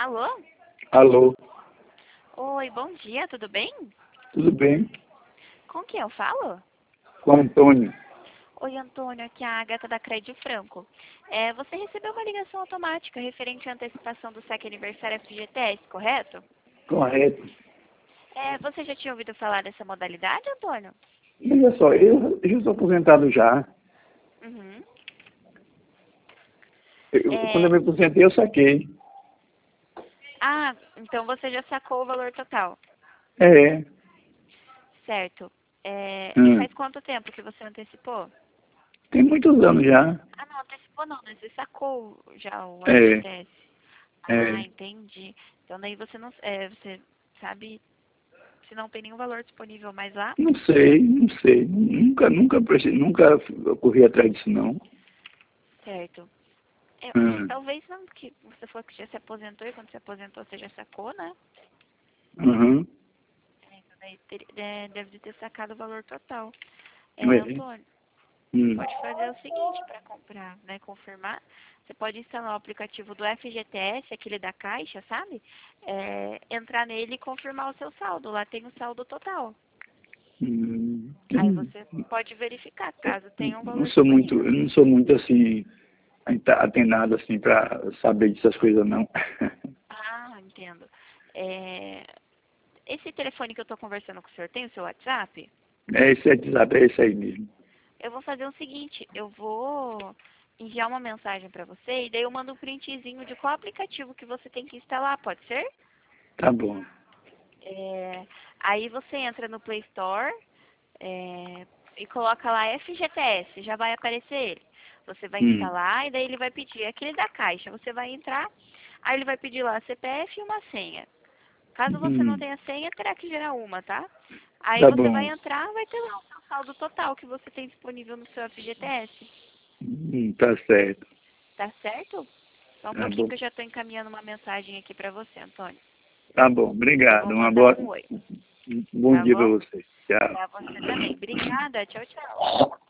Alô? Alô, Oi, bom dia, tudo bem? tudo bem? Com quem eu falo? Com o Antônio. Oi, Antônio, aqui é a Agatha da Crédito Franco. Você recebeu uma ligação automática referente à antecipação do SEC Aniversário FGTS, correto? Correto. Você já tinha ouvido falar dessa modalidade, Antônio? Olha só, eu sou aposentado já. Uhum. Quando eu me aposentei, eu saquei. Então você já sacou o valor total, É. certo? E Hum. faz quanto tempo que você antecipou? Tem muitos anos já. Não, antecipou não, né? Você sacou já o É. FGTS. É. Entendi. Então daí você não, você sabe se não tem nenhum valor disponível mais lá? Não sei, não sei. Nunca corri atrás disso, não. Certo. Hum. Talvez não, que você falou que já se aposentou e quando se aposentou você já sacou, né? Uhum. Então daí deve ter sacado o valor total. É. Antônio, Hum. pode fazer o seguinte para comprar, né? Confirmar. Você pode instalar o aplicativo do FGTS, aquele da Caixa, sabe? Entrar nele e confirmar o seu saldo. Lá tem o saldo total. Hum. Aí você pode verificar caso tenha um valor Eu disponível. não sou muito assim, atenado assim para saber dessas coisas, não. Entendo. Esse telefone que eu estou conversando com o senhor tem o seu WhatsApp? É esse WhatsApp, é esse aí mesmo. Eu vou fazer o seguinte, eu vou enviar uma mensagem para você e daí eu mando um printzinho de qual aplicativo que você tem que instalar, pode ser? Tá bom. Aí você entra no Play Store e coloca lá FGTS, já vai aparecer ele. Você vai Hum. instalar e daí ele vai pedir aquele da Caixa. Você vai entrar, aí ele vai pedir lá CPF e uma senha. Caso você não Hum. tenha senha, terá que gerar uma, tá? Aí Tá você vai bom. entrar, vai ter lá o seu saldo total que você tem disponível no seu FGTS. Tá certo. Tá certo? Só um Tá pouquinho bom. que eu já estou encaminhando uma mensagem aqui para você, Antônio. Tá bom. Eu Obrigado. vou mandar um oi, Um bom tá dia para bom? você. Tchau. Pra você também. Obrigada. Tchau, tchau.